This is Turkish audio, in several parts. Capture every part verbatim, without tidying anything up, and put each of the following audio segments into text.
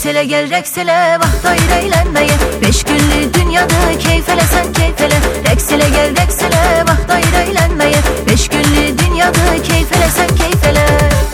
Reksele gel reksele vaxt ayır eğlenmeye. Beş günlük dünyada keyfele sen keyfele. Reksele gel reksele vaxt ayır eğlenmeye. Beş günlük dünyada keyfele sen keyfele.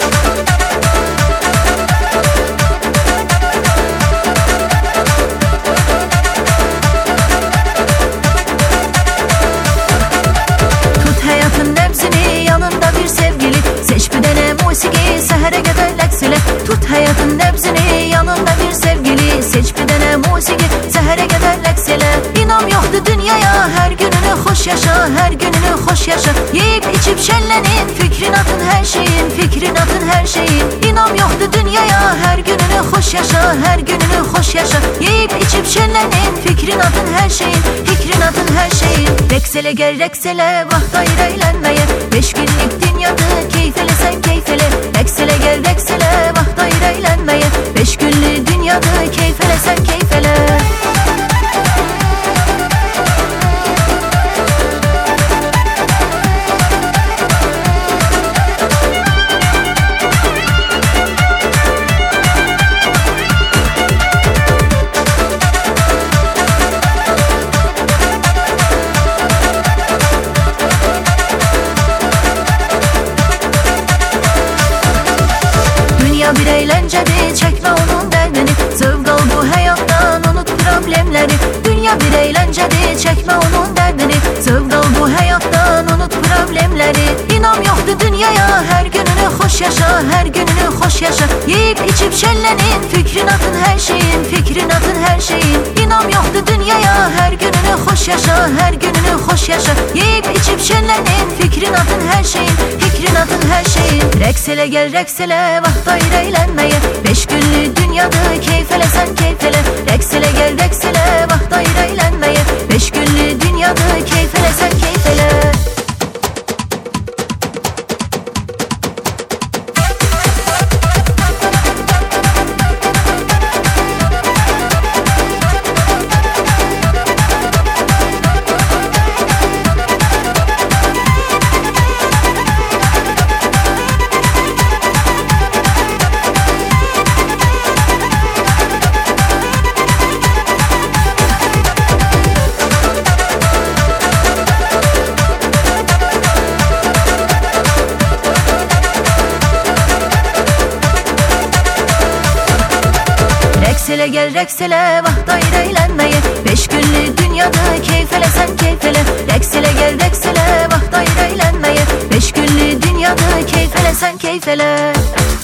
Tut hayatın nefsini yanında bir sevgili. Seç bir dene musiki sehere kadar reksele. Tut hayatın nefsini yanında bir sevgili. Seç bir dene musiki sehere kadar reksele. İnam yoktu dünyaya her gününü hoş yaşa. Her gününü hoş yaşa. Yiyip içip şenlenin. Fikrin atın her şeyin. Fikrin atın her şeyin. İnam yoktu dünyaya her gününü hoş yaşa. Her gününü hoş yaşa. Yiyip içip şenlenin. Fikrin atın her şeyin. Fikrin atın her şeyin. Reksele gel reksele vaxt ayır eğlenmeye. Beş günlük dünyada keyfele sen keyfele. Reksele gel reksele vaxt ayır eğlenmeye. Beş günlük dünyada keyfele sen keyfele. Bir eğlenceli çekme onun derdini. Zevk al bu hayattan unut problemleri. Dünya bir eğlenceli çekme onun derdini. Zevk al bu hayattan unut problemleri. İnam yoktu dünyaya her gününü hoş yaşa. Her gününü hoş yaşa. Yiyip içip şenlenin. Fikrin atın her şeyin. Fikrin atın her şeyin. İnam yoktu dünyaya her gününü hoş yaşa. Her gününü hoş yaşa. Yiyip içip şenlenin. Fikrin atın her şeyin. Fikrin atın her şeyin. Reksele gel reksele vaxt ayır eğlenmeye. Beş günlük dünyada keyfele sen keyfele. Reksele gel reksele vaxt ayır eğlenmeye. Beş günlük dünyada keyfele sen keyfele. Reksele gel reksele vaxt ayır eğlenmeye. Beş günlük dünyada keyfele sen keyfele. Reksele gel reksele vaxt ayır eğlenmeye. Beş günlük dünyada keyfele sen keyfele.